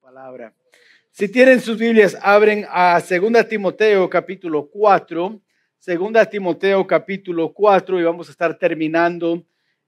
palabra. Si tienen sus Biblias, abren a 2 Timoteo capítulo 4. 2 Timoteo capítulo 4 y vamos a estar terminando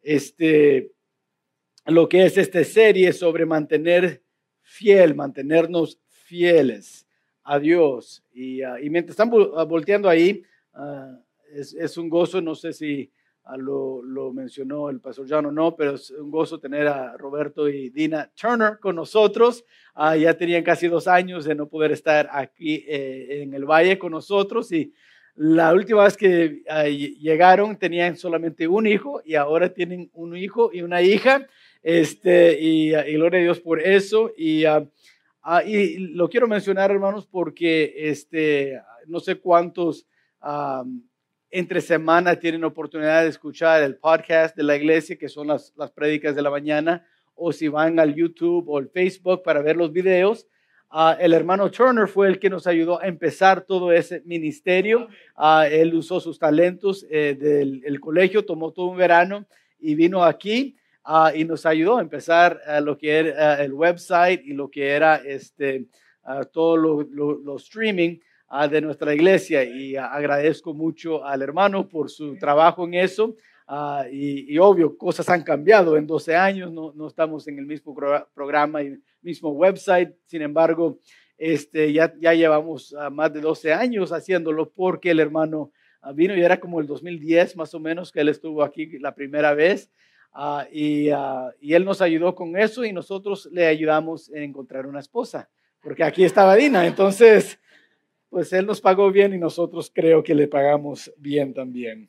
lo que es esta serie sobre mantenernos fieles a Dios. Y mientras están volteando ahí, es un gozo, no sé si lo mencionó el pastor John o no, pero es un gozo tener a Roberto y Dina Turner con nosotros. Ya tenían casi 2 años de no poder estar aquí en el valle con nosotros, y la última vez que llegaron tenían solamente un hijo y ahora tienen un hijo y una hija, y gloria a Dios por eso. Y lo quiero mencionar, hermanos, porque no sé cuántos entre semana tienen oportunidad de escuchar el podcast de la iglesia, que son las prédicas de la mañana, o si van al YouTube o al Facebook para ver los videos. El hermano Turner fue el que nos ayudó a empezar todo ese ministerio. Él usó sus talentos del colegio, tomó todo un verano y vino aquí y nos ayudó a empezar lo que era el website y lo que era todo lo streaming de nuestra iglesia, y agradezco mucho al hermano por su trabajo en eso. Y obvio, cosas han cambiado en 12 años, no estamos en el mismo programa y el mismo website. Sin embargo, ya llevamos más de 12 años haciéndolo, porque el hermano vino y era como el 2010 más o menos que él estuvo aquí la primera vez. Y él nos ayudó con eso, y nosotros le ayudamos a encontrar una esposa, porque aquí estaba Dina. Entonces, pues él nos pagó bien y nosotros creo que le pagamos bien también.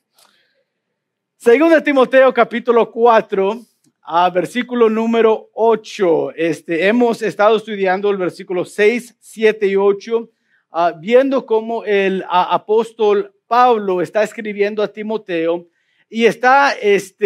2 Timoteo capítulo 4, versículo número 8. Hemos estado estudiando el versículo 6, 7 y 8, viendo cómo el apóstol Pablo está escribiendo a Timoteo y está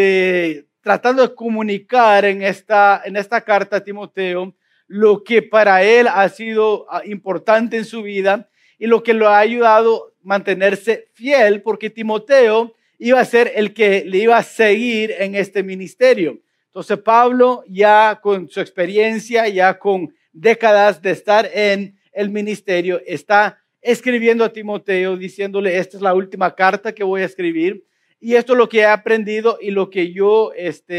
tratando de comunicar en esta carta a Timoteo lo que para él ha sido importante en su vida y lo que lo ha ayudado a mantenerse fiel, porque Timoteo iba a ser el que le iba a seguir en este ministerio. Entonces Pablo, ya con su experiencia, ya con décadas de estar en el ministerio, está escribiendo a Timoteo diciéndole: esta es la última carta que voy a escribir, y esto es lo que he aprendido y lo que yo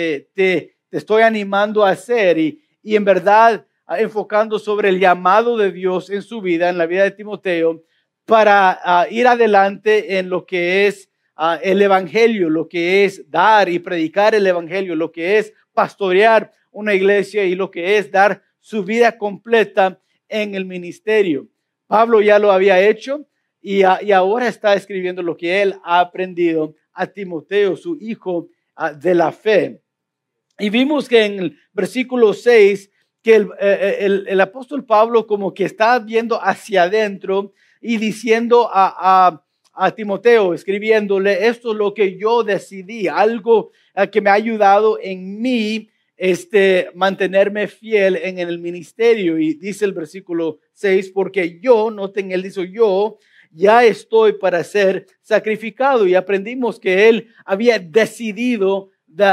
te estoy animando a hacer, y en verdad enfocando sobre el llamado de Dios en su vida, en la vida de Timoteo, para ir adelante en lo que es el evangelio, lo que es dar y predicar el evangelio, lo que es pastorear una iglesia y lo que es dar su vida completa en el ministerio. Pablo ya lo había hecho y ahora está escribiendo lo que él ha aprendido a Timoteo, su hijo de la fe. Y vimos que en el versículo 6 que el apóstol Pablo como que está viendo hacia adentro y diciendo a Timoteo, escribiéndole: esto es lo que yo decidí, algo que me ha ayudado en mí mantenerme fiel en el ministerio. Y dice el versículo 6, porque yo, noten, él dice: yo ya estoy para ser sacrificado. Y aprendimos que él había decidido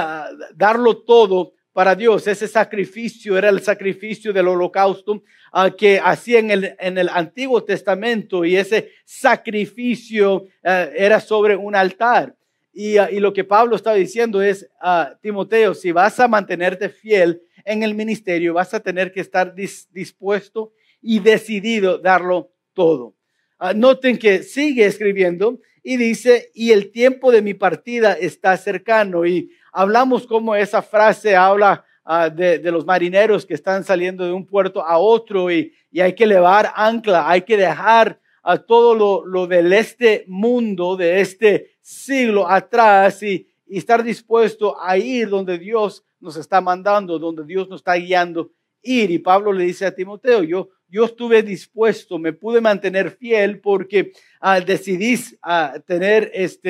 darlo todo para Dios. Ese sacrificio era el sacrificio del holocausto que hacía en el Antiguo Testamento, y ese sacrificio era sobre un altar. Y lo que Pablo estaba diciendo es: Timoteo, si vas a mantenerte fiel en el ministerio, vas a tener que estar dispuesto y decidido darlo todo. Noten que sigue escribiendo y dice: y el tiempo de mi partida está cercano. Y hablamos cómo esa frase habla de los marineros que están saliendo de un puerto a otro, y hay que levar ancla, hay que dejar todo lo del mundo, de este siglo atrás, y estar dispuesto a ir donde Dios nos está mandando, donde Dios nos está guiando ir. Y Pablo le dice a Timoteo: yo estuve dispuesto, me pude mantener fiel porque decidí tener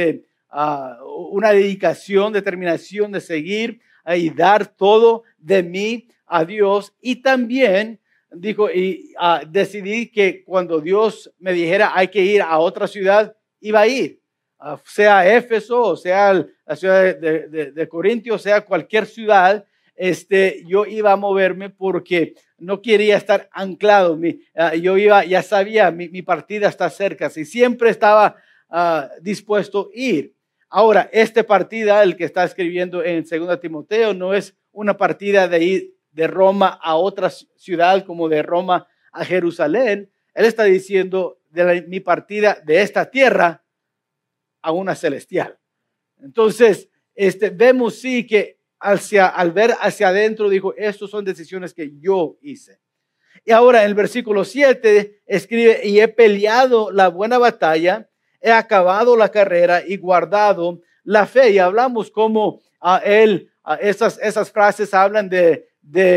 una dedicación, determinación de seguir y dar todo de mí a Dios. Y también dijo, decidí que cuando Dios me dijera hay que ir a otra ciudad, iba a ir, sea Éfeso, o sea la ciudad de Corintio, sea cualquier ciudad yo iba a moverme porque no quería estar anclado. Ya sabía, mi partida está cerca, y siempre estaba dispuesto a ir. Ahora, esta partida, el que está escribiendo en 2 Timoteo, no es una partida de ir de Roma a otra ciudad como de Roma a Jerusalén. Él está diciendo mi partida de esta tierra a una celestial. Entonces, vemos sí que al ver hacia adentro dijo, estas son decisiones que yo hice. Y ahora en el versículo 7 escribe, y he peleado la buena batalla, he acabado la carrera y guardado la fe. Y hablamos como esas frases hablan de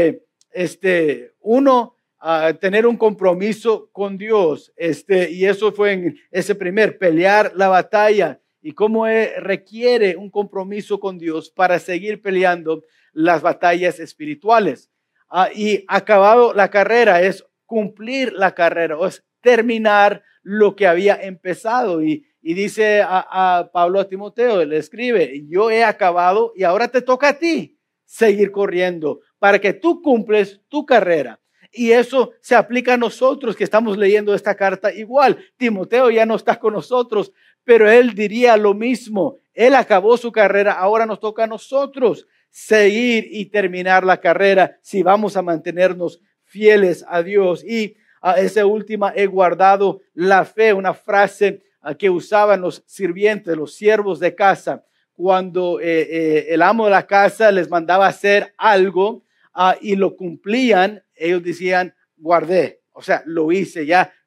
tener un compromiso con Dios. Y eso fue en ese primer, pelear la batalla. Y cómo requiere un compromiso con Dios para seguir peleando las batallas espirituales. Y acabado la carrera es cumplir la carrera, o es terminar lo que había empezado. Y dice a Pablo a Timoteo, le escribe, yo he acabado y ahora te toca a ti seguir corriendo para que tú cumples tu carrera. Y eso se aplica a nosotros que estamos leyendo esta carta igual. Timoteo ya no está con nosotros, pero él diría lo mismo. Él acabó su carrera, ahora nos toca a nosotros seguir y terminar la carrera si vamos a mantenernos fieles a Dios. Y esa última, he guardado la fe, una frase que usaban los sirvientes, los siervos de casa, cuando el amo de la casa les mandaba hacer algo y lo cumplían, ellos decían, guardé, o sea, lo hice,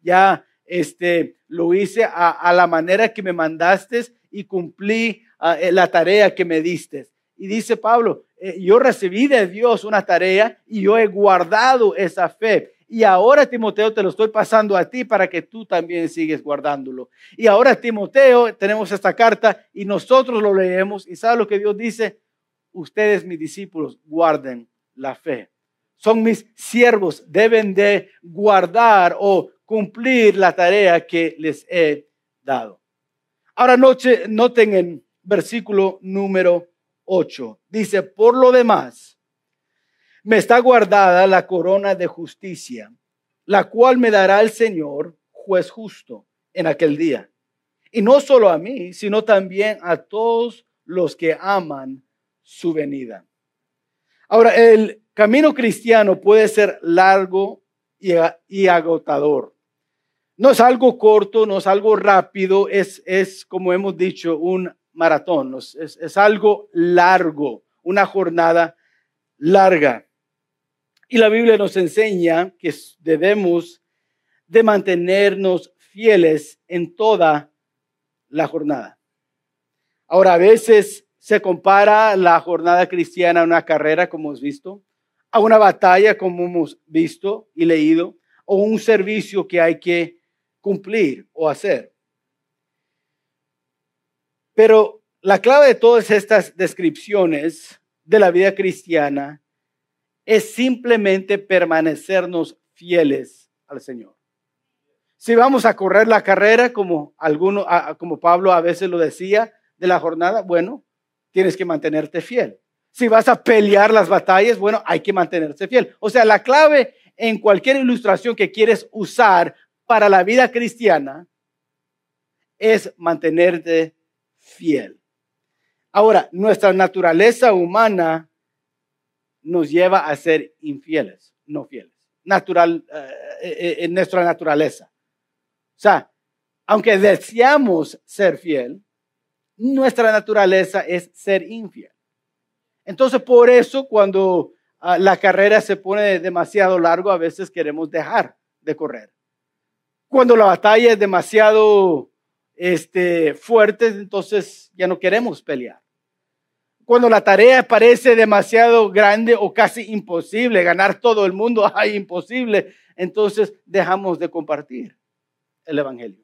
lo hice a la manera que me mandaste y cumplí la tarea que me diste. Y dice Pablo, yo recibí de Dios una tarea y yo he guardado esa fe. Y ahora, Timoteo, te lo estoy pasando a ti para que tú también sigues guardándolo. Y ahora, Timoteo, tenemos esta carta y nosotros lo leemos. ¿Y sabe lo que Dios dice? Ustedes, mis discípulos, guarden la fe. Son mis siervos, deben de guardar o cumplir la tarea que les he dado. Ahora noten en versículo número 8. Dice, por lo demás, me está guardada la corona de justicia, la cual me dará el Señor, juez justo, en aquel día. Y no solo a mí, sino también a todos los que aman su venida. Ahora, el camino cristiano puede ser largo y agotador. No es algo corto, no es algo rápido, es como hemos dicho, un maratón, es algo largo, una jornada larga. Y la Biblia nos enseña que debemos de mantenernos fieles en toda la jornada. Ahora, a veces se compara la jornada cristiana a una carrera, como hemos visto, a una batalla, como hemos visto y leído, o un servicio que hay que cumplir o hacer. Pero la clave de todas estas descripciones de la vida cristiana es simplemente permanecernos fieles al Señor. Si vamos a correr la carrera, como Pablo a veces lo decía, de la jornada, bueno, tienes que mantenerte fiel. Si vas a pelear las batallas, bueno, hay que mantenerse fiel. O sea, la clave en cualquier ilustración que quieres usar para la vida cristiana es mantenerte fiel. Ahora, nuestra naturaleza humana nos lleva a ser infieles, no fieles. En nuestra naturaleza. O sea, aunque deseamos ser fiel, nuestra naturaleza es ser infiel. Entonces, por eso, cuando la carrera se pone demasiado largo, a veces queremos dejar de correr. Cuando la batalla es demasiado fuerte, entonces ya no queremos pelear. Cuando la tarea parece demasiado grande o casi imposible, ganar todo el mundo, ay, imposible, entonces dejamos de compartir el evangelio.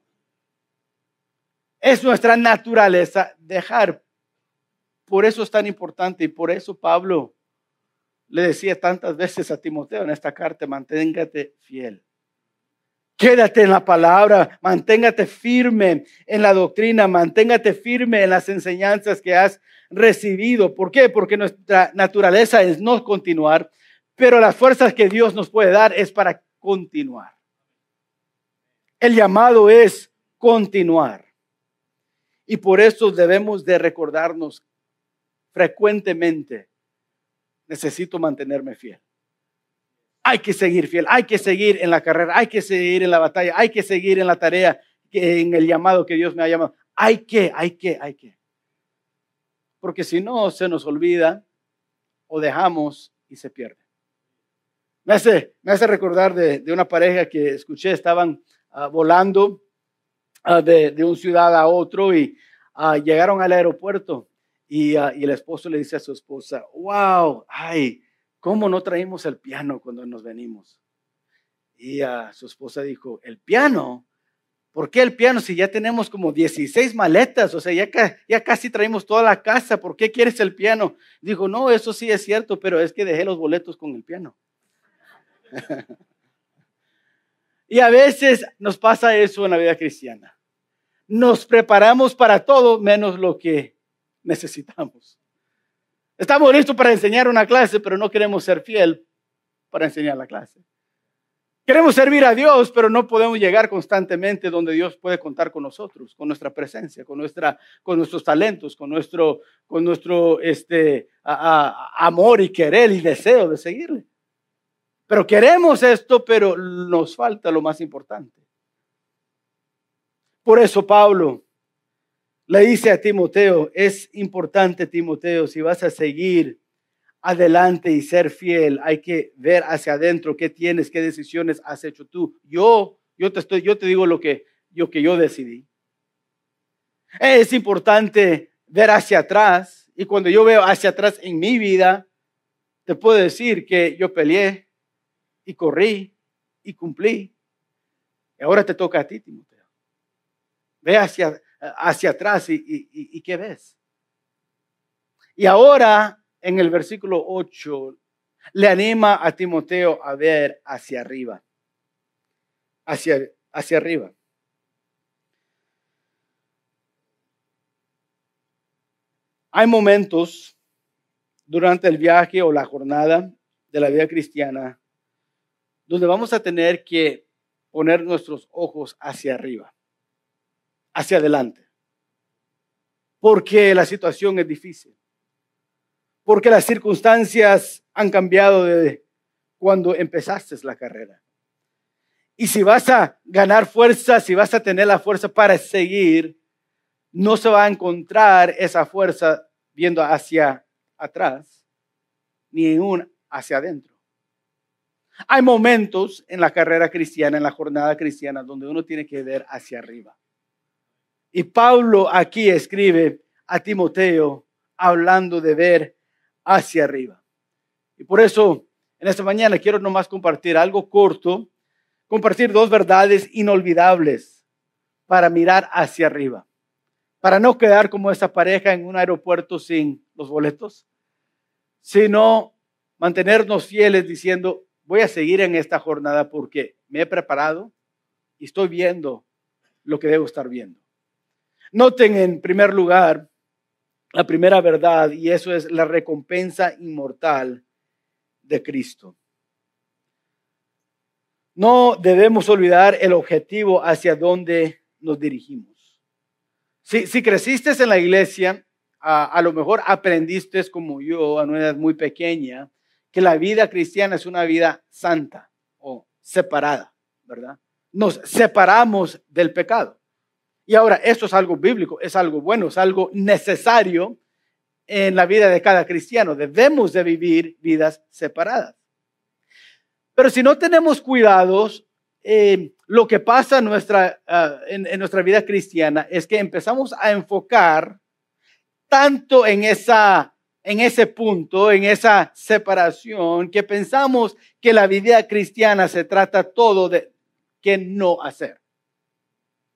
Es nuestra naturaleza dejar. Por eso es tan importante y por eso Pablo le decía tantas veces a Timoteo en esta carta, manténgate fiel. Quédate en la palabra, manténgate firme en la doctrina, manténgate firme en las enseñanzas que has recibido. ¿Por qué? Porque nuestra naturaleza es no continuar, pero las fuerzas que Dios nos puede dar es para continuar. El llamado es continuar. Y por eso debemos de recordarnos frecuentemente, necesito mantenerme fiel. Hay que seguir fiel, hay que seguir en la carrera, hay que seguir en la batalla, hay que seguir en la tarea, en el llamado que Dios me ha llamado. Hay que. Porque si no, se nos olvida o dejamos y se pierde. Me hace recordar de una pareja que escuché, estaban volando de una ciudad a otro y llegaron al aeropuerto y el esposo le dice a su esposa, wow, ¿cómo no traímos el piano cuando nos venimos? Y su esposa dijo, ¿el piano? ¿Por qué el piano si ya tenemos como 16 maletas? O sea, ya casi traímos toda la casa. ¿Por qué quieres el piano? Dijo, no, eso sí es cierto, pero es que dejé los boletos con el piano. Y a veces nos pasa eso en la vida cristiana. Nos preparamos para todo menos lo que necesitamos. Estamos listos para enseñar una clase, pero no queremos ser fiel para enseñar la clase. Queremos servir a Dios, pero no podemos llegar constantemente donde Dios puede contar con nosotros, con nuestra presencia, con nuestros talentos, con nuestro amor y querer y deseo de seguirle. Pero queremos esto, pero nos falta lo más importante. Por eso Pablo le dice a Timoteo, es importante, Timoteo, si vas a seguir adelante y ser fiel, hay que ver hacia adentro qué tienes, qué decisiones has hecho tú. Yo te digo lo que yo decidí. Es importante ver hacia atrás, y cuando yo veo hacia atrás en mi vida, te puedo decir que yo peleé y corrí y cumplí. Y ahora te toca a ti, Timoteo. Ve hacia atrás y ¿qué ves? Y ahora en el versículo 8 le anima a Timoteo a ver hacia arriba. Hacia arriba. Hay momentos durante el viaje o la jornada de la vida cristiana donde vamos a tener que poner nuestros ojos hacia arriba, hacia adelante, porque la situación es difícil, porque las circunstancias han cambiado desde cuando empezaste la carrera. Y si vas a ganar fuerza, si vas a tener la fuerza para seguir, no se va a encontrar esa fuerza viendo hacia atrás, ni aún hacia adentro. Hay momentos en la carrera cristiana, en la jornada cristiana, donde uno tiene que ver hacia arriba. Y Pablo aquí escribe a Timoteo hablando de ver hacia arriba. Y por eso, en esta mañana quiero nomás compartir algo corto, compartir dos verdades inolvidables para mirar hacia arriba. Para no quedar como esa pareja en un aeropuerto sin los boletos, sino mantenernos fieles diciendo, voy a seguir en esta jornada porque me he preparado y estoy viendo lo que debo estar viendo. Noten en primer lugar la primera verdad, y eso es la recompensa inmortal de Cristo. No debemos olvidar el objetivo hacia donde nos dirigimos. Si creciste en la iglesia, a lo mejor aprendiste como yo a una edad muy pequeña, que la vida cristiana es una vida santa o separada, ¿verdad? Nos separamos del pecado. Y ahora, esto es algo bíblico, es algo bueno, es algo necesario en la vida de cada cristiano. Debemos de vivir vidas separadas. Pero si no tenemos cuidados, lo que pasa en nuestra vida cristiana es que empezamos a enfocar tanto en ese punto, en esa separación, que pensamos que la vida cristiana se trata todo de qué no hacer.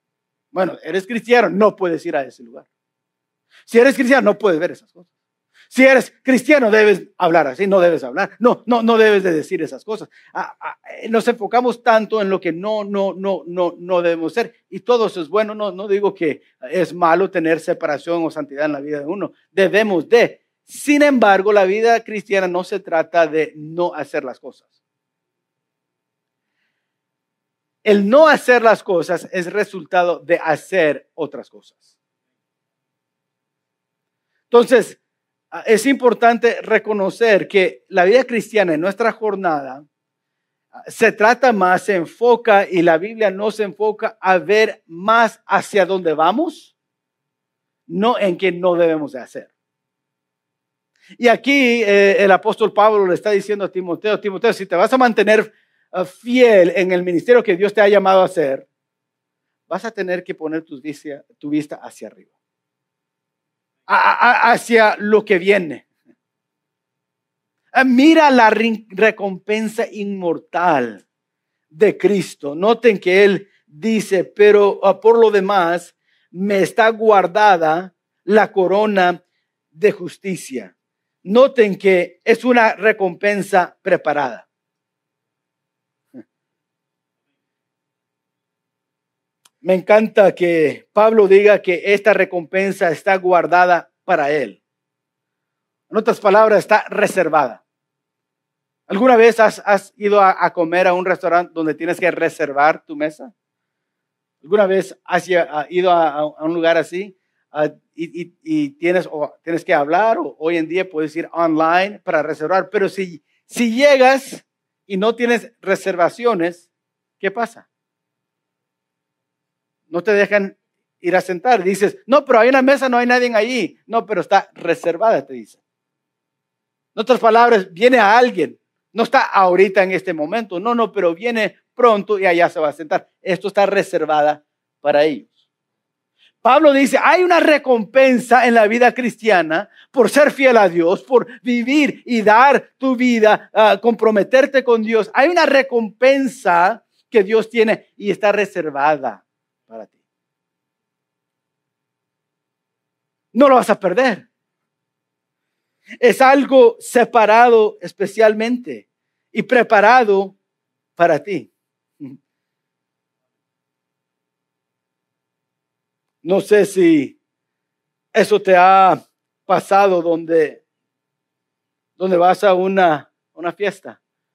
Bueno, eres cristiano, no puedes ir a ese lugar. Si eres cristiano, no puedes ver esas cosas. Si eres cristiano, debes hablar así, no debes hablar. No debes de decir esas cosas. Nos enfocamos tanto en lo que no debemos ser. Y todo eso es bueno. No digo que es malo tener separación o santidad en la vida de uno. Debemos de. Sin embargo, la vida cristiana no se trata de no hacer las cosas. El no hacer las cosas es resultado de hacer otras cosas. Entonces, es importante reconocer que la vida cristiana en nuestra jornada se trata más, se enfoca y la Biblia no se enfoca a ver más hacia dónde vamos, no en qué no debemos de hacer. Y aquí el apóstol Pablo le está diciendo a Timoteo, si te vas a mantener fiel en el ministerio que Dios te ha llamado a hacer, vas a tener que poner tu vista hacia arriba, hacia lo que viene. Mira la recompensa inmortal de Cristo. Noten que Él dice, pero por lo demás me está guardada la corona de justicia. Noten que es una recompensa preparada. Me encanta que Pablo diga que esta recompensa está guardada para él. En otras palabras, está reservada. ¿Alguna vez has ido a comer a un restaurante donde tienes que reservar tu mesa? ¿Alguna vez has ido a un lugar así y tienes que hablar o hoy en día puedes ir online para reservar? Pero si llegas y no tienes reservaciones, ¿qué pasa? No te dejan ir a sentar. Dices, no, pero hay una mesa, no hay nadie allí. No, pero está reservada, te dicen. En otras palabras, viene a alguien. No está ahorita en este momento. No, pero viene pronto y allá se va a sentar. Esto está reservada para ellos. Pablo dice, hay una recompensa en la vida cristiana por ser fiel a Dios, por vivir y dar tu vida, comprometerte con Dios. Hay una recompensa que Dios tiene y está reservada para ti. No lo vas a perder. Es algo separado especialmente y preparado para ti. No sé si eso te ha pasado donde vas a una fiesta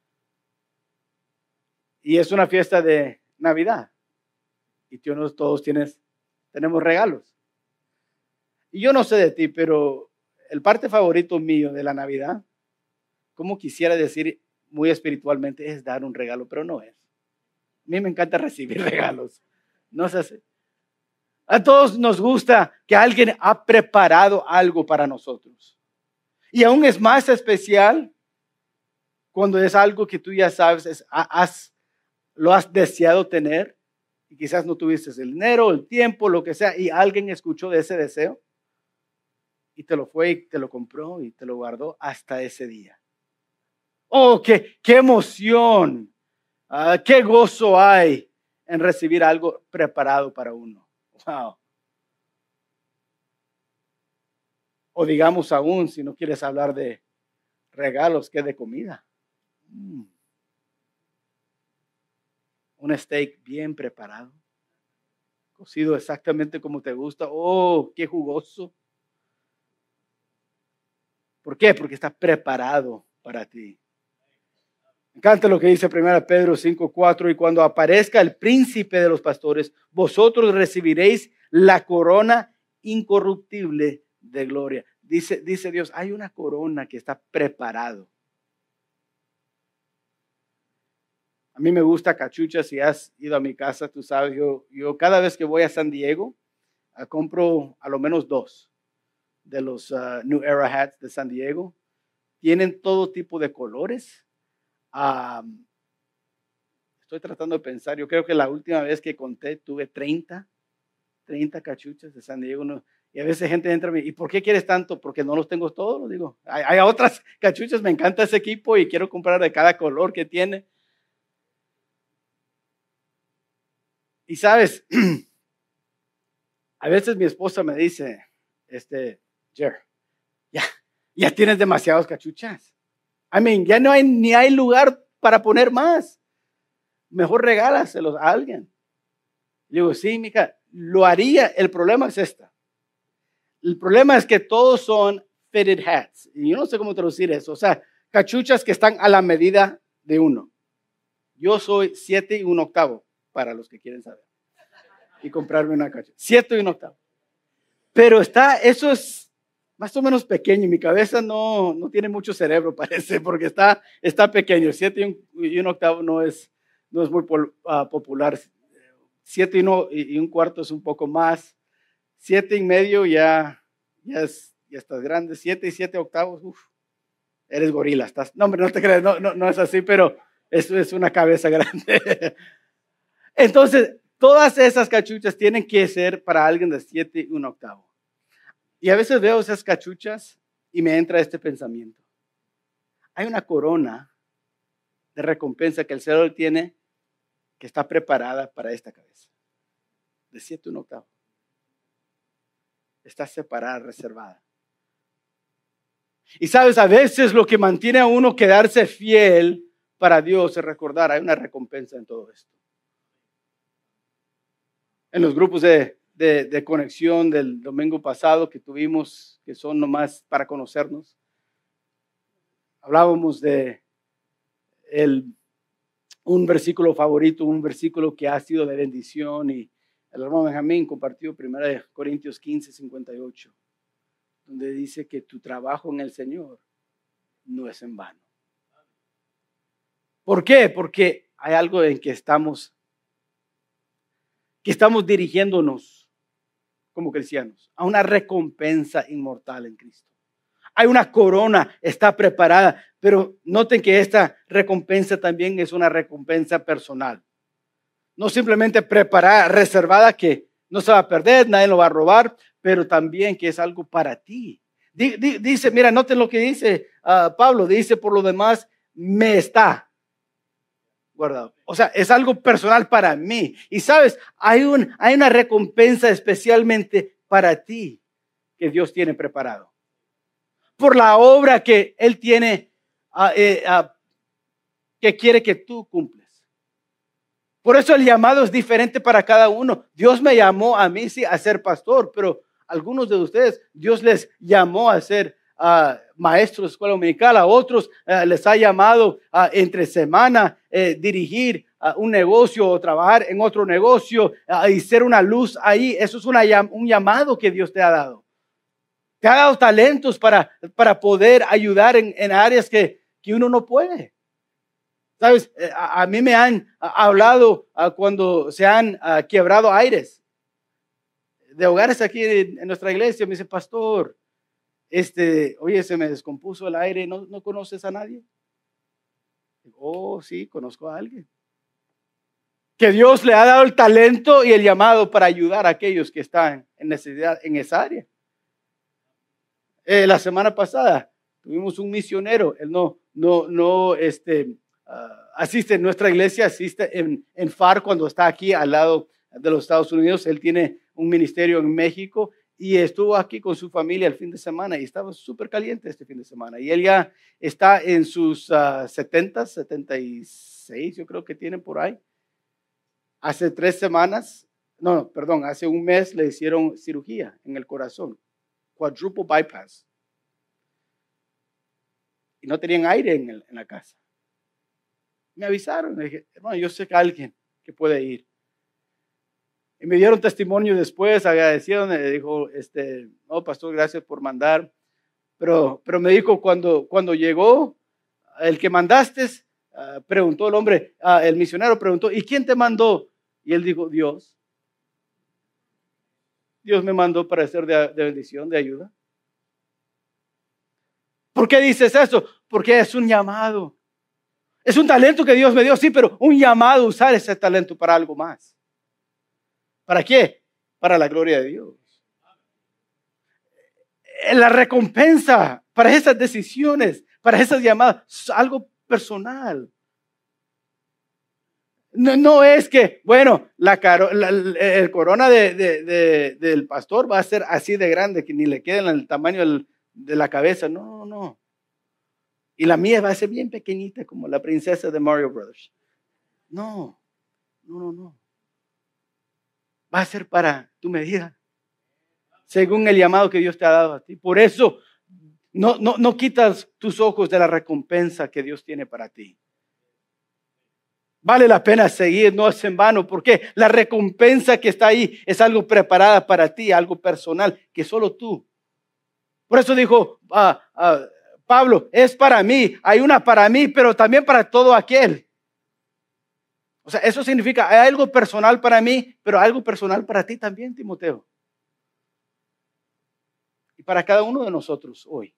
y es una fiesta de Navidad y todos tenemos regalos. Y yo no sé de ti, pero el parte favorito mío de la Navidad, como quisiera decir muy espiritualmente, es dar un regalo, pero no es. A mí me encanta recibir regalos. No sé si a todos nos gusta que alguien ha preparado algo para nosotros. Y aún es más especial cuando es algo que tú ya sabes, lo has deseado tener y quizás no tuviste el dinero, el tiempo, lo que sea, y alguien escuchó de ese deseo y te lo fue y te lo compró y te lo guardó hasta ese día. Oh, qué emoción, qué gozo hay en recibir algo preparado para uno. Wow. O digamos aún, si no quieres hablar de regalos, que de comida. Un steak bien preparado, cocido exactamente como te gusta. Oh, qué jugoso. ¿Por qué? Porque está preparado para ti. Me encanta lo que dice 1 Pedro 5:4, y cuando aparezca el príncipe de los pastores, vosotros recibiréis la corona incorruptible de gloria. Dice Dios, hay una corona que está preparado. A mí me gusta cachucha. Si has ido a mi casa, tú sabes, yo cada vez que voy a San Diego, compro a lo menos 2 de los New Era hats de San Diego. Tienen todo tipo de colores. Estoy tratando de pensar, yo creo que la última vez que conté tuve 30 cachuchas de San Diego. Y a veces gente entra y me dice, ¿y por qué quieres tanto? Porque no los tengo todos, digo. Hay otras cachuchas, me encanta ese equipo y quiero comprar de cada color que tiene. Y sabes, a veces mi esposa me dice, Jer, Ya tienes demasiados cachuchas. Ya no ni hay lugar para poner más. Mejor regálaselos a alguien. Le digo, sí, mija, lo haría. El problema es esta. El problema es que todos son fitted hats. Y yo no sé cómo traducir eso. O sea, cachuchas que están a la medida de uno. Yo soy 7 1/8, para los que quieren saber. Y comprarme una cachucha. 7 1/8. Pero eso es más o menos pequeño. Mi cabeza no tiene mucho cerebro, parece, porque está pequeño. 7 1/8 no es muy popular. 7 1/4 es un poco más. 7 1/2 ya estás grande. 7 y 7/8, eres gorila. No, hombre, no te creas, no es así, pero eso es una cabeza grande. Entonces, todas esas cachuchas tienen que ser para alguien de 7 1/8. Y a veces veo esas cachuchas y me entra este pensamiento. Hay una corona de recompensa que el Señor tiene que está preparada para esta cabeza. De 7 1/8. Está separada, reservada. Y sabes, a veces lo que mantiene a uno quedarse fiel para Dios es recordar, hay una recompensa en todo esto. En los grupos de conexión del domingo pasado que tuvimos, que son nomás para conocernos, hablábamos de un versículo favorito, un versículo que ha sido de bendición, y el hermano Benjamín compartió 1 Corintios 15, 58, donde dice que tu trabajo en el Señor no es en vano. ¿Por qué? Porque hay algo en que estamos dirigiéndonos como cristianos a una recompensa inmortal en Cristo. Hay una corona, está preparada, pero noten que esta recompensa también es una recompensa personal. No simplemente preparada, reservada, que no se va a perder, nadie lo va a robar, pero también que es algo para ti. Dice, mira, noten lo que dice Pablo, dice, por lo demás, me está guardado. O sea, es algo personal para mí. Y sabes, hay una recompensa especialmente para ti que Dios tiene preparado. Por la obra que Él tiene, que quiere que tú cumples. Por eso el llamado es diferente para cada uno. Dios me llamó a mí, sí, a ser pastor, pero algunos de ustedes, Dios les llamó a ser maestros de escuela dominical, a otros les ha llamado entre semana dirigir un negocio o trabajar en otro negocio y ser una luz ahí. Eso es un llamado que Dios te ha dado. Te ha dado talentos para poder ayudar en áreas que uno no puede. ¿Sabes? A mí me han hablado cuando se han quebrado aires de hogares aquí en nuestra iglesia. Me dice, pastor, oye, se me descompuso el aire, ¿no conoces a nadie? Oh, sí, conozco a alguien. Que Dios le ha dado el talento y el llamado para ayudar a aquellos que están en necesidad en esa área. La semana pasada tuvimos un misionero, él asiste en nuestra iglesia, asiste en FAR cuando está aquí al lado de los Estados Unidos. Él tiene un ministerio en México y estuvo aquí con su familia el fin de semana y estaba súper caliente este fin de semana. Y él ya está en sus 70, 76, yo creo que tienen por ahí. Hace 3 semanas, hace un mes le hicieron cirugía en el corazón, quadruple bypass. Y no tenían aire en la casa. Me avisaron, me dije, hermano, yo sé que alguien que puede ir. Y me dieron testimonio después, agradecieron, me dijo, no, pastor, gracias por mandar. Pero me dijo, cuando llegó, el que mandaste, preguntó el hombre, el misionero preguntó, ¿y quién te mandó? Y él dijo, Dios. Dios me mandó para ser de bendición, de ayuda. ¿Por qué dices eso? Porque es un llamado. Es un talento que Dios me dio, sí, pero un llamado a usar ese talento para algo más. ¿Para qué? Para la gloria de Dios. La recompensa para esas decisiones, para esas llamadas, es algo personal. No es que, bueno, el corona del pastor va a ser así de grande que ni le queda en el tamaño de la cabeza. No, no, no. Y la mía va a ser bien pequeñita como la princesa de Mario Brothers. No, no, no, no. Va a ser para tu medida, según el llamado que Dios te ha dado a ti. Por eso, no quitas tus ojos de la recompensa que Dios tiene para ti. Vale la pena seguir, no es en vano, porque la recompensa que está ahí es algo preparada para ti, algo personal, que solo tú. Por eso dijo Pablo, es para mí, hay una para mí, pero también para todo aquel. O sea, eso significa, hay algo personal para mí, pero algo personal para ti también, Timoteo. Y para cada uno de nosotros hoy.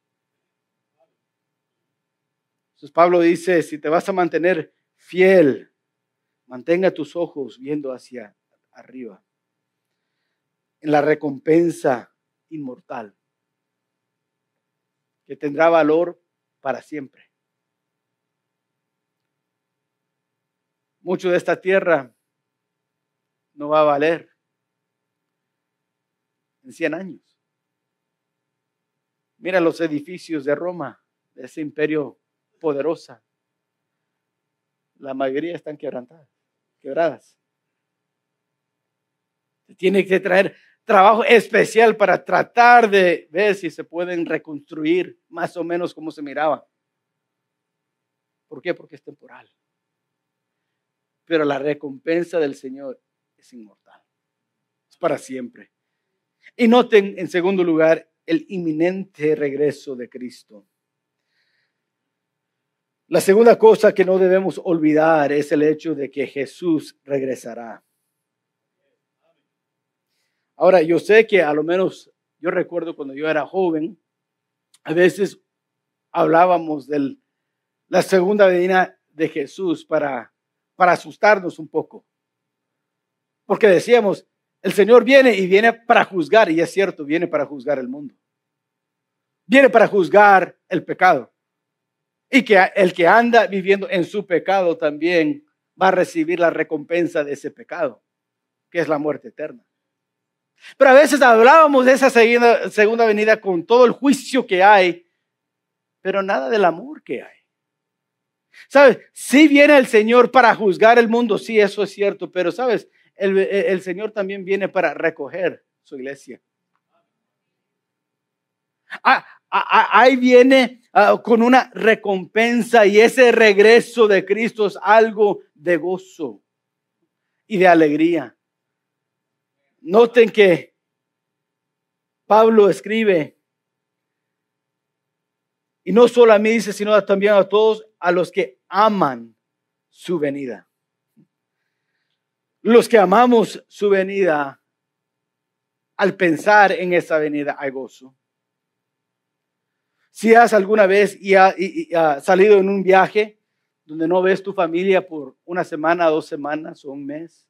Entonces Pablo dice, si te vas a mantener fiel, mantenga tus ojos viendo hacia arriba, en la recompensa inmortal, que tendrá valor para siempre. Mucho de esta tierra no va a valer en 100 años. Mira los edificios de Roma, de ese imperio poderosa. La mayoría están quebradas. Tiene que traer trabajo especial para tratar de ver si se pueden reconstruir más o menos como se miraba. ¿Por qué? Porque es temporal. Pero la recompensa del Señor es inmortal. Es para siempre. Y noten, en segundo lugar, el inminente regreso de Cristo. La segunda cosa que no debemos olvidar es el hecho de que Jesús regresará. Ahora, yo sé que a lo menos yo recuerdo cuando yo era joven, a veces hablábamos de la segunda venida de Jesús para asustarnos un poco. Porque decíamos, el Señor viene y viene para juzgar, y es cierto, viene para juzgar el mundo. Viene para juzgar el pecado. Y que el que anda viviendo en su pecado también va a recibir la recompensa de ese pecado, que es la muerte eterna. Pero a veces hablábamos de esa segunda venida con todo el juicio que hay, pero nada del amor que hay. ¿Sabes? Sí viene el Señor para juzgar el mundo, sí, eso es cierto, pero ¿sabes? El Señor también viene para recoger su iglesia. Ahí viene con una recompensa, y ese regreso de Cristo es algo de gozo y de alegría. Noten que Pablo escribe, y no solo a mí dice, sino también a todos a los que aman su venida. Los que amamos su venida, al pensar en esa venida hay gozo. Si has alguna vez salido en un viaje donde no ves tu familia por una semana, 2 semanas o un mes,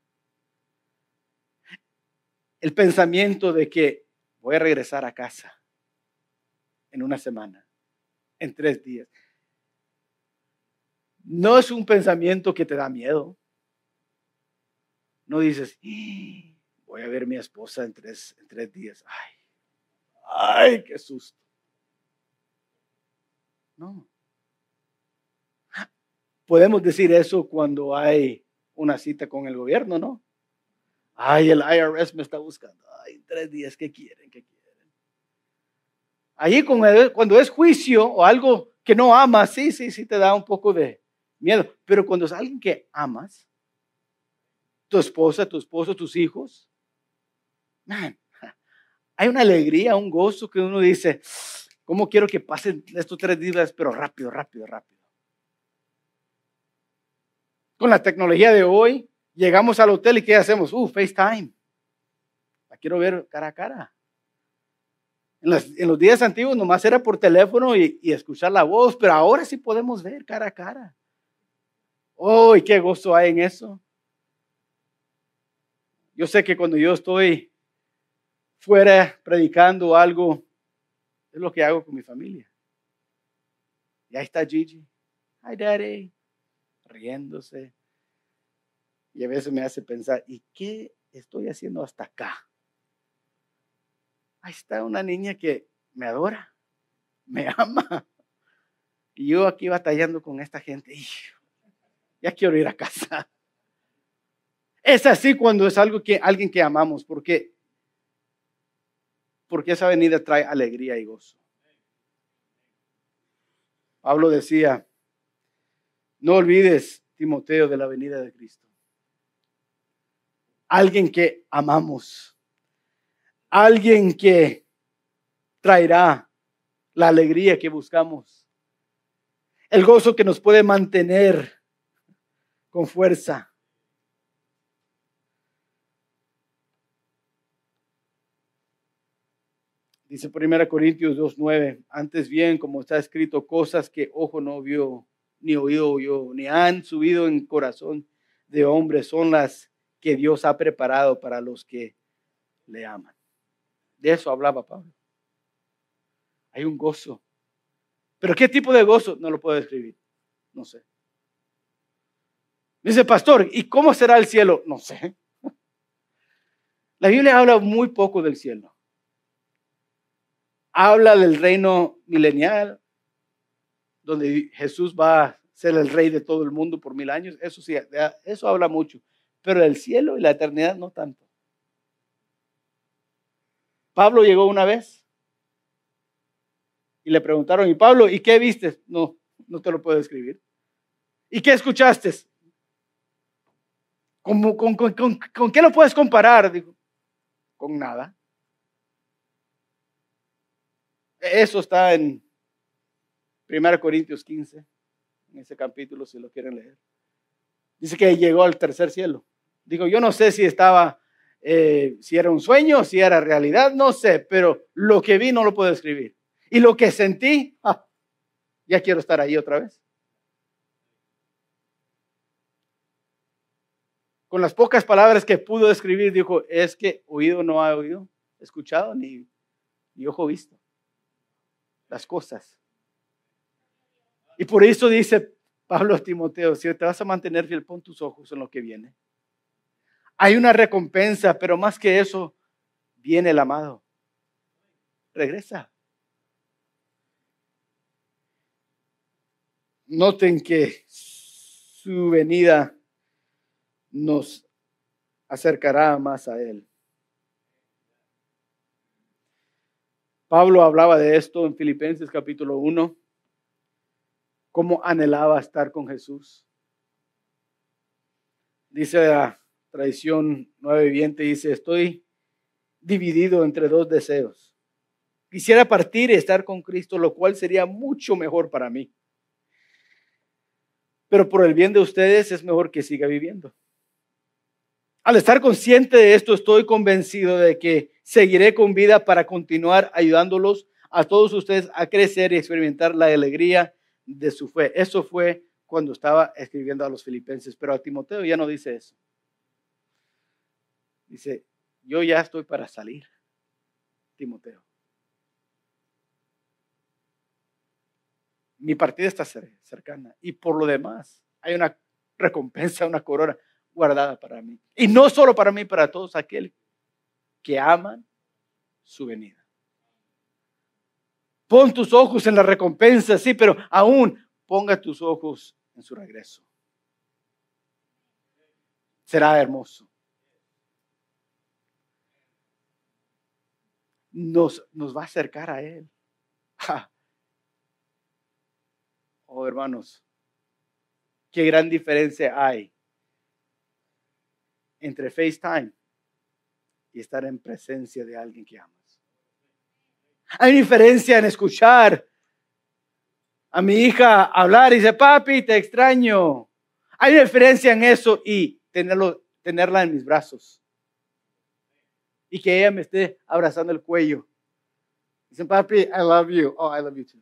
el pensamiento de que voy a regresar a casa en una semana, en 3 días, no es un pensamiento que te da miedo. No dices, voy a ver a mi esposa en 3 días. Ay, qué susto. No. Podemos decir eso cuando hay una cita con el gobierno, ¿no? Ay, el IRS me está buscando. Ay, en 3 días, ¿qué quieren? ¿Qué quieren? Ahí cuando es juicio o algo que no amas, sí te da un poco de miedo. Pero cuando es alguien que amas, tu esposa, tu esposo, tus hijos, man, hay una alegría, un gozo que uno dice, ¿cómo quiero que pasen estos 3 días? Pero rápido. Con la tecnología de hoy, llegamos al hotel y ¿qué hacemos? FaceTime. La quiero ver cara a cara. En los días antiguos nomás era por teléfono y escuchar la voz, pero ahora sí podemos ver cara a cara. ¡Y qué gozo hay en eso! Yo sé que cuando yo estoy fuera predicando algo, es lo que hago con mi familia. Y ahí está Gigi. Hi, Daddy. Riéndose. Y a veces me hace pensar, ¿y qué estoy haciendo hasta acá? Ahí está una niña que me adora. me ama. Y yo aquí batallando con esta gente. Ya quiero ir a casa. Es así cuando es alguien que amamos, porque esa venida trae alegría y gozo. Pablo decía, no olvides, Timoteo, de la venida de Cristo. Alguien que amamos, alguien que traerá la alegría que buscamos, el gozo que nos puede mantener con fuerza. Dice 1 Corintios 2:9, antes bien, como está escrito, cosas que ojo no vio, ni oído oyó, ni han subido en corazón de hombre, son las que Dios ha preparado para los que le aman. De eso hablaba Pablo. Hay un gozo. ¿Pero qué tipo de gozo? No lo puedo describir. No sé. Dice, pastor, ¿y cómo será el cielo? No sé. La Biblia habla muy poco del cielo. Habla del reino milenial, donde Jesús va a ser el rey de todo el mundo por 1000 años. Eso sí, eso habla mucho. Pero el cielo y la eternidad no tanto. Pablo llegó una vez y le preguntaron, ¿y Pablo, y qué viste? No, no te lo puedo describir. ¿Y qué escuchaste? ¿Con qué lo puedes comparar? Dijo, con nada. Eso está en 1 Corintios 15, en ese capítulo, si lo quieren leer. Dice que llegó al tercer cielo. Digo, yo no sé si estaba, si era un sueño, si era realidad, no sé, pero lo que vi no lo puedo describir. Y lo que sentí, ya quiero estar ahí otra vez. Con las pocas palabras que pudo describir, dijo, es que oído no ha oído, escuchado, ni ojo visto las cosas. Y por eso dice Pablo a Timoteo, si te vas a mantener fiel, pon tus ojos en lo que viene. Hay una recompensa, pero más que eso, viene el amado. Regresa. Noten que su venida nos acercará más a Él. Pablo hablaba de esto en Filipenses capítulo 1, cómo anhelaba estar con Jesús. Dice la tradición nueva viviente, dice, estoy dividido entre dos deseos. Quisiera partir y estar con Cristo, lo cual sería mucho mejor para mí. Pero por el bien de ustedes es mejor que siga viviendo. Al estar consciente de esto, estoy convencido de que seguiré con vida para continuar ayudándolos a todos ustedes a crecer y experimentar la alegría de su fe. Eso fue cuando estaba escribiendo a los filipenses, pero a Timoteo ya no dice eso. Dice, yo ya estoy para salir, Timoteo. Mi partida está cercana y por lo demás hay una recompensa, una corona guardada para mí. Y no solo para mí, para todos aquellos que aman su venida. Pon tus ojos en la recompensa, sí, pero aún ponga tus ojos en su regreso. Será hermoso. Nos va a acercar a Él. Oh, hermanos, qué gran diferencia hay entre FaceTime y estar en presencia de alguien que amas. Hay diferencia en escuchar a mi hija hablar y dice, papi, te extraño. Hay diferencia en eso y tenerla en mis brazos. Y que ella me esté abrazando el cuello. Dicen, papi, I love you. Oh, I love you too.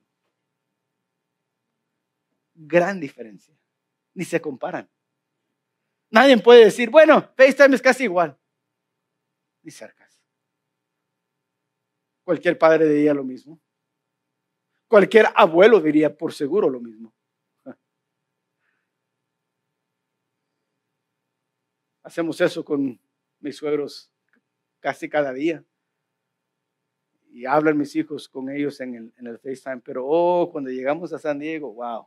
Gran diferencia. Ni se comparan. Nadie puede decir, bueno, FaceTime es casi igual. Ni cercas. Cualquier padre diría lo mismo. Cualquier abuelo diría por seguro lo mismo. Hacemos eso con mis suegros casi cada día. y hablan mis hijos con ellos en el FaceTime, pero cuando llegamos a San Diego, wow.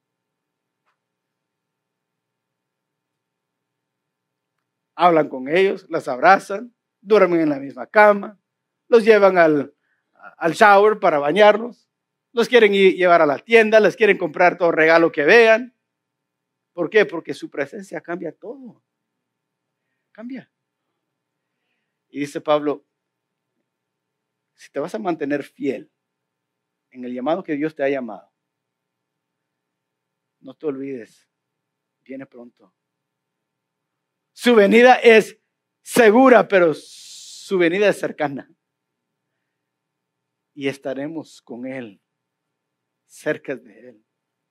Hablan con ellos, las abrazan, duermen en la misma cama, los llevan al shower para bañarlos, los quieren llevar a la tienda, les quieren comprar todo regalo que vean. ¿Por qué? Porque su presencia cambia todo. Cambia. Y dice Pablo, si te vas a mantener fiel en el llamado que Dios te ha llamado, no te olvides, viene pronto. Su venida es segura, pero su venida es cercana. Y estaremos con Él, cerca de Él.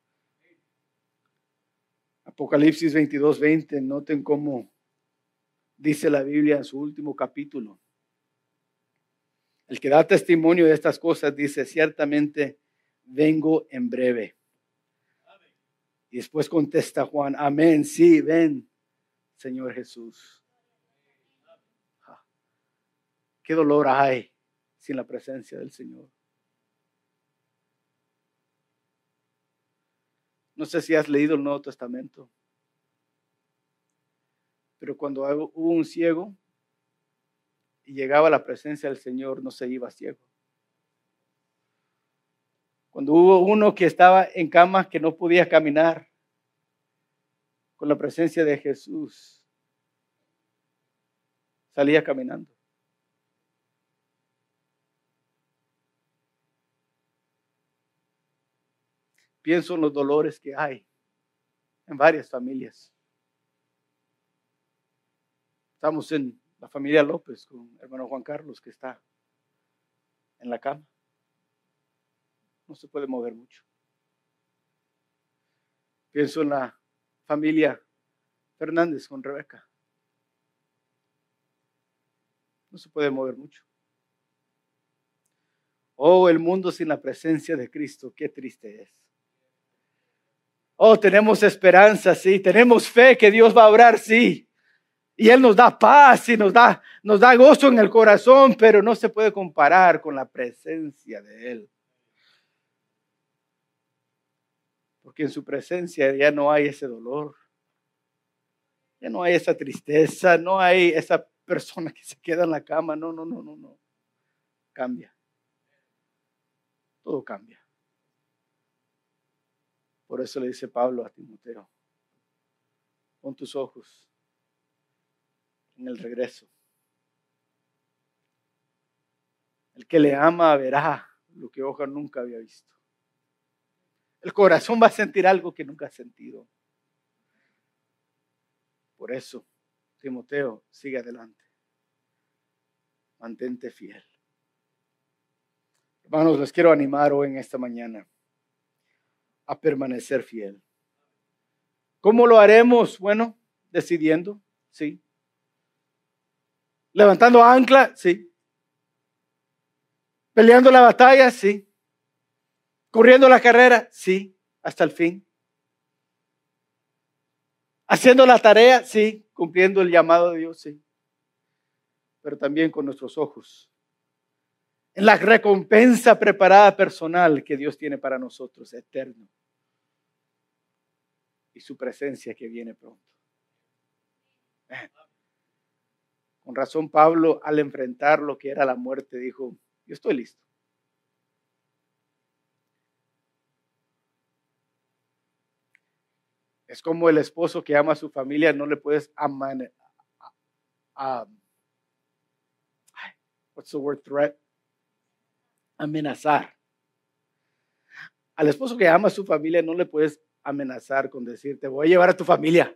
Apocalipsis 22:20, noten cómo dice la Biblia en su último capítulo. El que da testimonio de estas cosas dice, ciertamente vengo en breve. Y después contesta Juan, amén, sí, ven, Señor Jesús. ¿Qué dolor hay sin la presencia del Señor? No sé si has leído el Nuevo Testamento, pero cuando hubo un ciego y llegaba a la presencia del Señor, no se iba ciego. Cuando hubo uno que estaba en cama, que no podía caminar, con la presencia de Jesús, salía caminando. Pienso en los dolores que hay en varias familias. Estamos en la familia López con el hermano Juan Carlos, que está en la cama. No se puede mover mucho. Pienso en la familia Fernández con Rebeca. No se puede mover mucho. Oh, el mundo sin la presencia de Cristo, qué triste es. Oh, tenemos esperanza, sí. Tenemos fe que Dios va a obrar, sí. Y Él nos da paz y nos da gozo en el corazón, pero no se puede comparar con la presencia de Él. Porque en su presencia ya no hay ese dolor. Ya no hay esa tristeza, no hay esa persona que se queda en la cama. No. Cambia. Todo cambia. Por eso le dice Pablo a Timoteo, pon tus ojos en el regreso. El que le ama verá lo que ojo nunca había visto. El corazón va a sentir algo que nunca ha sentido. Por eso, Timoteo, sigue adelante. Mantente fiel. Hermanos, les quiero animar hoy en esta mañana a permanecer fiel. ¿Cómo lo haremos? Bueno, decidiendo, sí. Levantando ancla, sí. Peleando la batalla, sí. Corriendo la carrera, sí, hasta el fin. Haciendo la tarea, sí. Cumpliendo el llamado de Dios, sí. Pero también con nuestros ojos en la recompensa preparada personal que Dios tiene para nosotros, eterno. Y su presencia que viene pronto. Con razón Pablo, al enfrentar lo que era la muerte, dijo, yo estoy listo. Es como el esposo que ama a su familia, no le puedes what's the word, threat? Amenazar. Al esposo que ama a su familia no le puedes amenazar con decir, te voy a llevar a tu familia.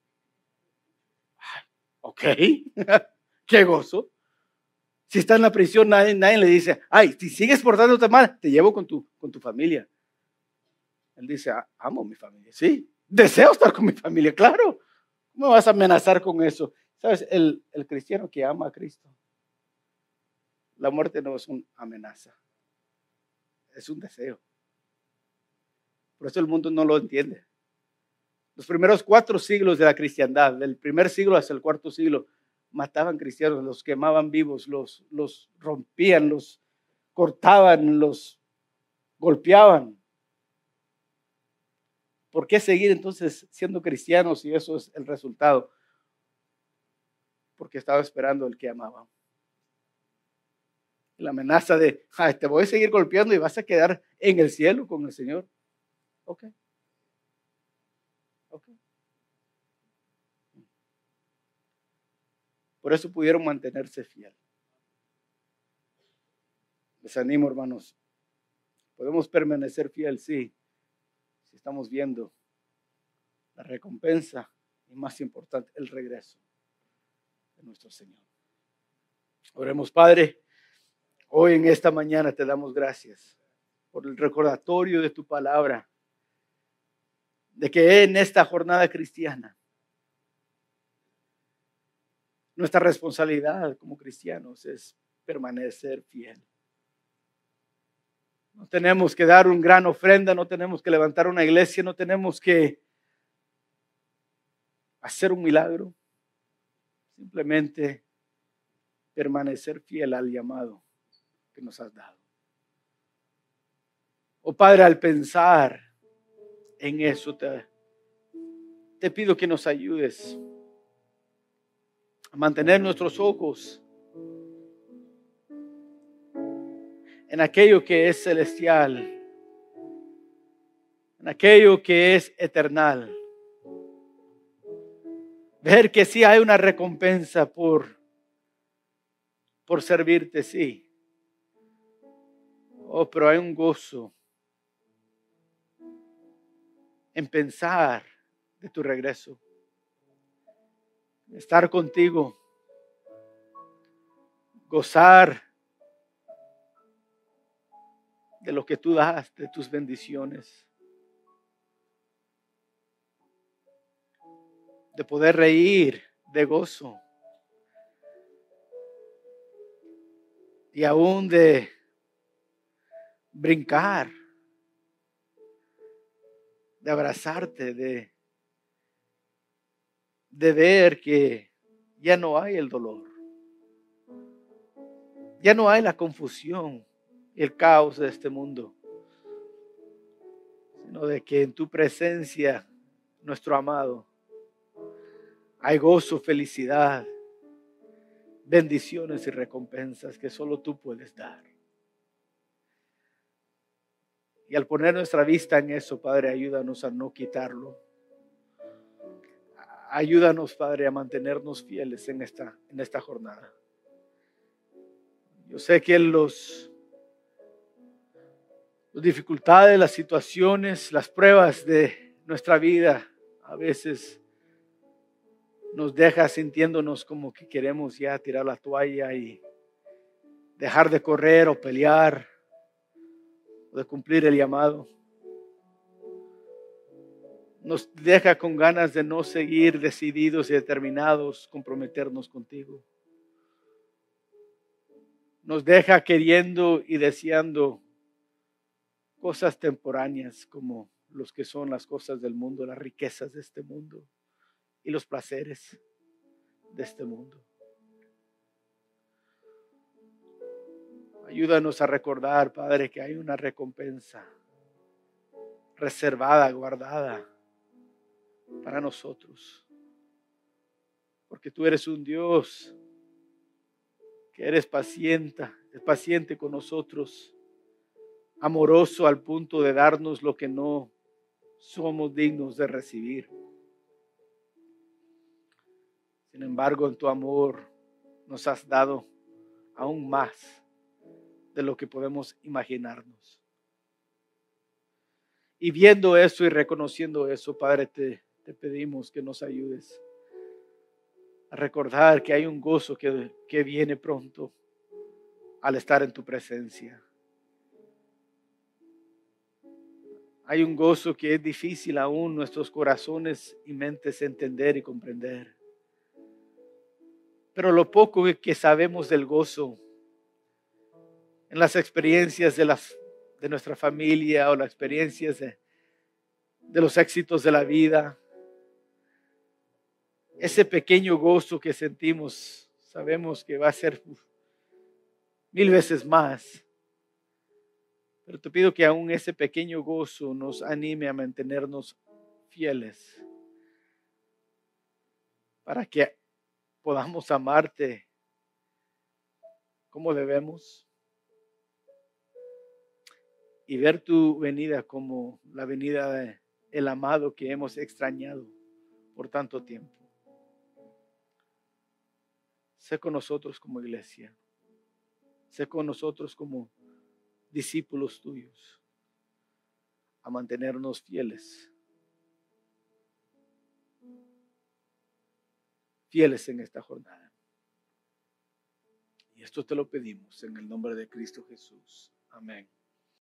Ok, qué gozo. Si está en la prisión, nadie le dice, ay, si sigues portándote mal, te llevo con tu familia. Él dice, amo a mi familia. Sí, deseo estar con mi familia, claro. ¿Cómo me vas a amenazar con eso? ¿Sabes? El cristiano que ama a Cristo, la muerte no es una amenaza, es un deseo. Por eso el mundo no lo entiende. Los primeros 4 siglos de la cristiandad, del primer siglo hasta el 4º siglo, mataban cristianos, los quemaban vivos, los rompían, los cortaban, los golpeaban. ¿Por qué seguir entonces siendo cristianos si eso es el resultado? Porque estaba esperando el que amaba. La amenaza de, te voy a seguir golpeando y vas a quedar en el cielo con el Señor. Ok. Por eso pudieron mantenerse fiel. Les animo, hermanos. Podemos permanecer fiel, sí, si estamos viendo la recompensa y, más importante, el regreso de nuestro Señor. Oremos, Padre. Hoy en esta mañana te damos gracias por el recordatorio de tu palabra, de que en esta jornada cristiana nuestra responsabilidad como cristianos es permanecer fiel. No tenemos que dar un gran ofrenda, no tenemos que levantar una iglesia, no tenemos que hacer un milagro. Simplemente permanecer fiel al llamado que nos has dado. Oh Padre, al pensar en eso, te pido que nos ayudes a mantener nuestros ojos en aquello que es celestial, en aquello que es eternal. Ver que sí hay una recompensa por servirte, sí. Oh, pero hay un gozo en pensar de tu regreso, estar contigo, gozar de lo que tú das, de tus bendiciones, de poder reír de gozo y aún de brincar, de abrazarte, de ver que ya no hay el dolor, ya no hay la confusión y el caos de este mundo, sino de que en tu presencia, nuestro amado, hay gozo, felicidad, bendiciones y recompensas que solo tú puedes dar. Y al poner nuestra vista en eso, Padre, ayúdanos a no quitarlo. Ayúdanos, Padre, a mantenernos fieles en esta jornada. Yo sé que las dificultades, las situaciones, las pruebas de nuestra vida a veces nos deja sintiéndonos como que queremos ya tirar la toalla y dejar de correr o pelear o de cumplir el llamado. Nos deja con ganas de no seguir decididos y determinados, comprometernos contigo. Nos deja queriendo y deseando cosas temporáneas como los que son las cosas del mundo, las riquezas de este mundo y los placeres de este mundo. Ayúdanos a recordar, Padre, que hay una recompensa reservada, guardada para nosotros. Porque tú eres un Dios que eres paciente con nosotros, amoroso al punto de darnos lo que no somos dignos de recibir. Sin embargo, en tu amor nos has dado aún más de lo que podemos imaginarnos. Y viendo eso y reconociendo eso, Padre, te pedimos que nos ayudes a recordar que hay un gozo que viene pronto al estar en tu presencia. Hay un gozo que es difícil aún nuestros corazones y mentes entender y comprender. Pero lo poco que sabemos del gozo en las experiencias de nuestra familia o las experiencias de los éxitos de la vida, ese pequeño gozo que sentimos, sabemos que va a ser 1000 veces más Pero te pido que aún ese pequeño gozo nos anime a mantenernos fieles para que podamos amarte como debemos y ver tu venida como la venida de el amado que hemos extrañado por tanto tiempo. Sé con nosotros como iglesia. Sé con nosotros como discípulos tuyos a mantenernos fieles. Fieles en esta jornada. Y esto te lo pedimos en el nombre de Cristo Jesús. Amén.